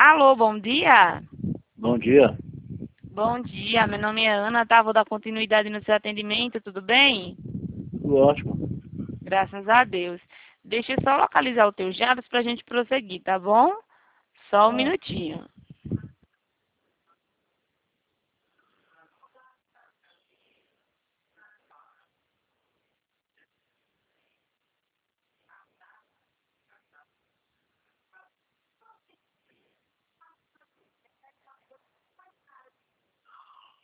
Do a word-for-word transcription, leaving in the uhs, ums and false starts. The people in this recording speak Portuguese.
Alô, bom dia. Bom dia. Bom dia, meu nome é Ana, tá? Vou dar continuidade no seu atendimento, tudo bem? Tudo ótimo. Graças a Deus. Deixa eu só localizar os teus dados pra gente prosseguir, tá bom? Só um Ah, minutinho.